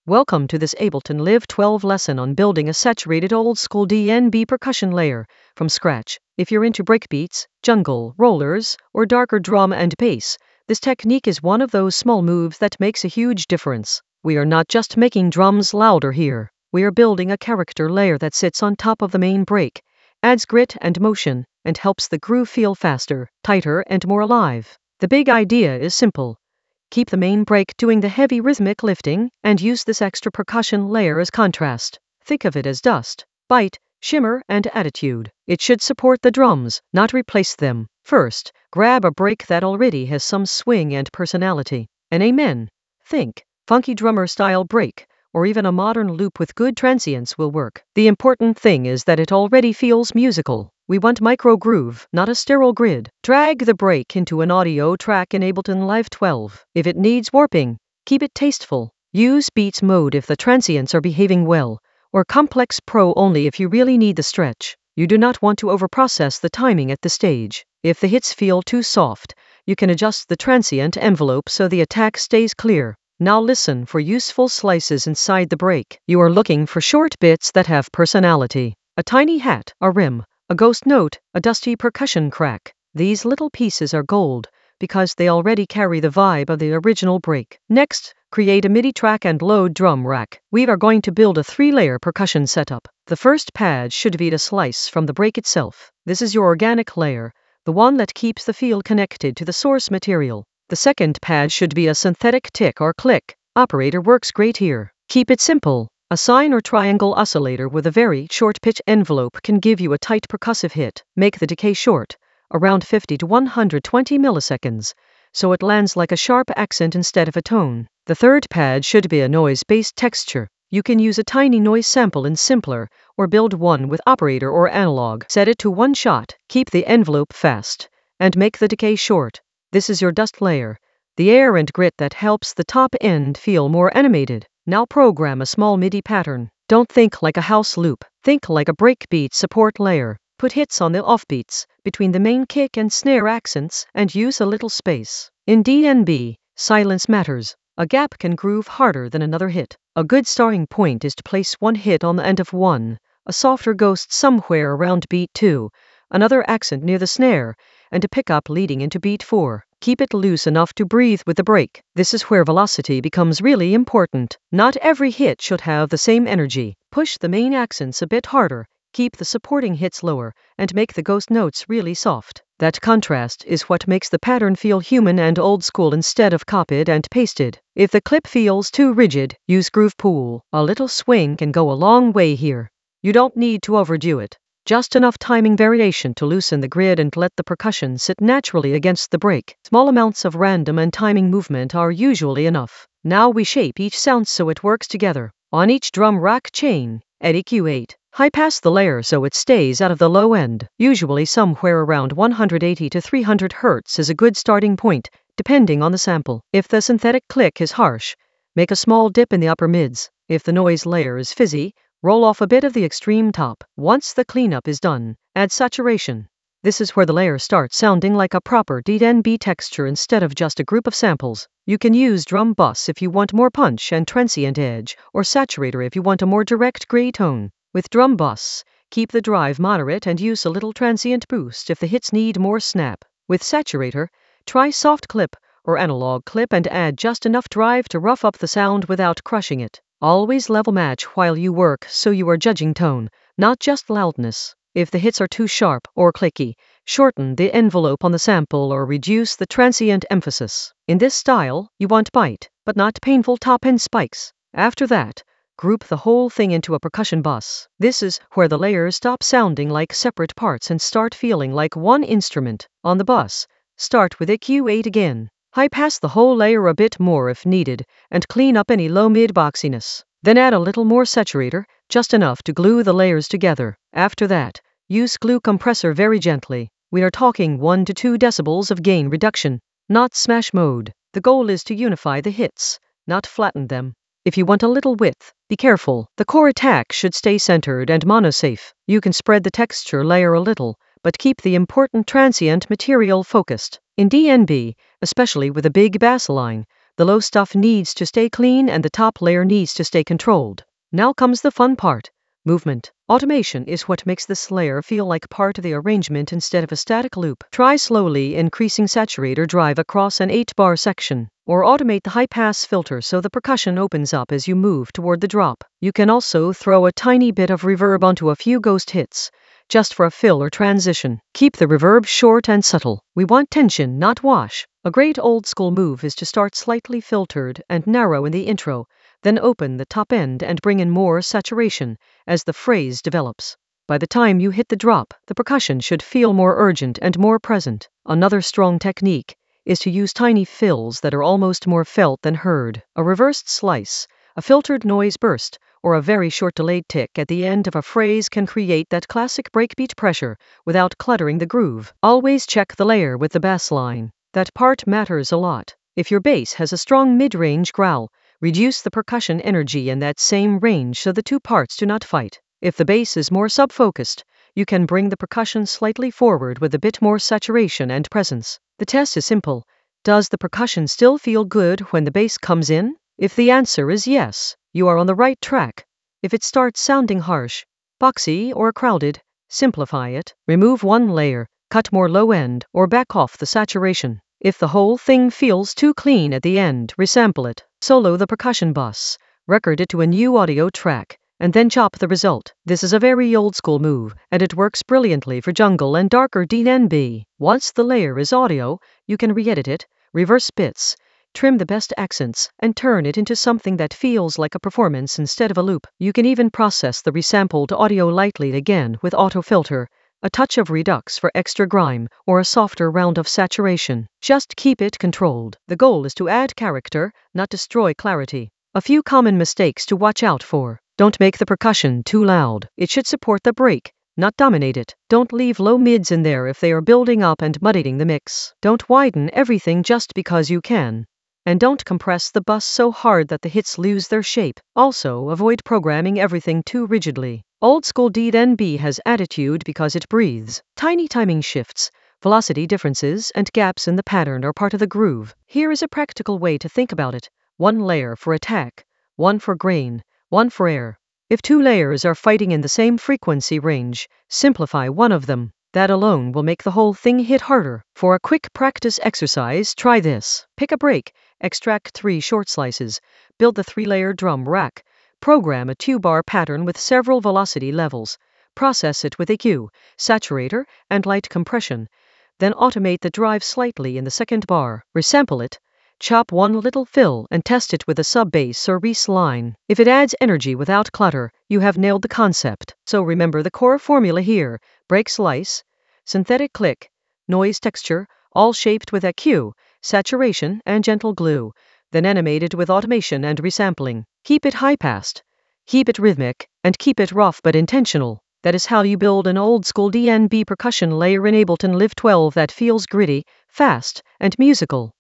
Welcome to this Ableton Live 12 lesson on building a saturated old-school DnB percussion layer from scratch. If you're into breakbeats, jungle, rollers, or darker drum and bass, this technique is one of those small moves that makes a huge difference. We are not just making drums louder here. We are building a character layer that sits on top of the main break, adds grit and motion, and helps the groove feel faster, tighter, and more alive. The big idea is simple. Keep the main break doing the heavy rhythmic lifting, and use this extra percussion layer as contrast. Think of it as dust, bite, shimmer, and attitude. It should support the drums, not replace them. First, grab a break that already has some swing and personality. An amen. Think, funky drummer style break, or even a modern loop with good transients will work. The important thing is that it already feels musical. We want micro groove, not a sterile grid. Drag the break into an audio track in Ableton Live 12. If it needs warping, keep it tasteful. Use Beats mode if the transients are behaving well, or Complex Pro only if you really need the stretch. You do not want to overprocess the timing at this stage. If the hits feel too soft, you can adjust the transient envelope so the attack stays clear. Now listen for useful slices inside the break. You are looking for short bits that have personality. A tiny hat, a rim, a ghost note, a dusty percussion crack. These little pieces are gold because they already carry the vibe of the original break. Next, create a MIDI track and load drum rack. We are going to build a 3-layer percussion setup. The first pad should be a slice from the break itself. This is your organic layer, the one that keeps the field connected to the source material. The second pad should be a synthetic tick or click. Operator works great here. Keep it simple. A sine or triangle oscillator with a very short pitch envelope can give you a tight percussive hit. Make the decay short, around 50 to 120 milliseconds, so it lands like a sharp accent instead of a tone. The third pad should be a noise-based texture. You can use a tiny noise sample in Simpler, or build one with operator or analog. Set it to 1 shot, keep the envelope fast, and make the decay short. This is your dust layer, the air and grit that helps the top end feel more animated. Now program a small MIDI pattern. Don't think like a house loop. Think like a breakbeat support layer. Put hits on the offbeats, between the main kick and snare accents, and use a little space. In DnB, silence matters. A gap can groove harder than another hit. A good starting point is to place one hit on the end of one, a softer ghost somewhere around beat 2, another accent near the snare, and a pickup leading into beat 4. Keep it loose enough to breathe with the break. This is where velocity becomes really important. Not every hit should have the same energy. Push the main accents a bit harder, keep the supporting hits lower, and make the ghost notes really soft. That contrast is what makes the pattern feel human and old school instead of copied and pasted. If the clip feels too rigid, use Groove Pool. A little swing can go a long way here. You don't need to overdo it. Just enough timing variation to loosen the grid and let the percussion sit naturally against the break. Small amounts of random and timing movement are usually enough. Now we shape each sound so it works together. On each drum rack chain, at EQ8, high pass the layer so it stays out of the low end. Usually somewhere around 180 to 300 Hz is a good starting point, depending on the sample. If the synthetic click is harsh, make a small dip in the upper mids. If the noise layer is fizzy, roll off a bit of the extreme top. Once the cleanup is done, add saturation. This is where the layer starts sounding like a proper DnB texture instead of just a group of samples. You can use drum bus if you want more punch and transient edge, or saturator if you want a more direct gray tone. With drum bus, keep the drive moderate and use a little transient boost if the hits need more snap. With saturator, try soft clip or analog clip and add just enough drive to rough up the sound without crushing it. Always level match while you work so you are judging tone, not just loudness. If the hits are too sharp or clicky, shorten the envelope on the sample or reduce the transient emphasis. In this style, you want bite, but not painful top-end spikes. After that, group the whole thing into a percussion bus. This is where the layers stop sounding like separate parts and start feeling like one instrument. On the bus, start with EQ8 again. High pass the whole layer a bit more if needed, and clean up any low-mid boxiness. Then add a little more saturator, just enough to glue the layers together. After that, use glue compressor very gently. We are talking 1 to 2 decibels of gain reduction, not smash mode. The goal is to unify the hits, not flatten them. If you want a little width, be careful. The core attack should stay centered and monosafe. You can spread the texture layer a little, but keep the important transient material focused. In DnB, especially with a big bass line, The low stuff needs to stay clean and the top layer needs to stay controlled. Now comes the fun part. Movement. Automation is what makes this layer feel like part of the arrangement instead of a static loop. Try slowly increasing saturator drive across an 8-bar section, or automate the high-pass filter so the percussion opens up as you move toward the drop. You can also throw a tiny bit of reverb onto a few ghost hits, just for a fill or transition. Keep the reverb short and subtle. We want tension, not wash. A great old-school move is to start slightly filtered and narrow in the intro, then open the top end and bring in more saturation as the phrase develops. By the time you hit the drop, the percussion should feel more urgent and more present. Another strong technique is to use tiny fills that are almost more felt than heard. A reversed slice, a filtered noise burst, or a very short delayed tick at the end of a phrase can create that classic breakbeat pressure without cluttering the groove. Always check the layer with the bass line. That part matters a lot. If your bass has a strong mid-range growl, reduce the percussion energy in that same range so the two parts do not fight. If the bass is more sub-focused, you can bring the percussion slightly forward with a bit more saturation and presence. The test is simple. Does the percussion still feel good when the bass comes in? If the answer is yes, you are on the right track. If it starts sounding harsh, boxy, or crowded, simplify it. Remove one layer, cut more low end, or back off the saturation. If the whole thing feels too clean at the end, resample it. Solo the percussion bus, record it to a new audio track, and then chop the result. This is a very old-school move, and it works brilliantly for jungle and darker DnB. Once the layer is audio, you can re-edit it, reverse bits, trim the best accents, and turn it into something that feels like a performance instead of a loop. You can even process the resampled audio lightly again with autofilter, a touch of redux for extra grime, or a softer round of saturation. Just keep it controlled. The goal is to add character, not destroy clarity. A few common mistakes to watch out for. Don't make the percussion too loud. It should support the break, not dominate it. Don't leave low mids in there if they are building up and muddying the mix. Don't widen everything just because you can. And don't compress the bus so hard that the hits lose their shape. Also, avoid programming everything too rigidly. Old-school DnB has attitude because it breathes. Tiny timing shifts, velocity differences, and gaps in the pattern are part of the groove. Here is a practical way to think about it. One layer for attack, one for grain, one for air. If two layers are fighting in the same frequency range, simplify one of them. That alone will make the whole thing hit harder. For a quick practice exercise, try this. Pick a break, extract 3 short slices, build the 3-layer drum rack, program a 2-bar pattern with several velocity levels, process it with EQ, saturator, and light compression, then automate the drive slightly in the second bar, resample it, chop one little fill and test it with a sub-bass or Reese line. If it adds energy without clutter, you have nailed the concept. So remember the core formula here: break slice, synthetic click, noise texture, all shaped with EQ, saturation, and gentle glue, then animated with automation and resampling. Keep it high-passed, keep it rhythmic, and keep it rough but intentional. That is how you build an old-school DnB percussion layer in Ableton Live 12 that feels gritty, fast, and musical.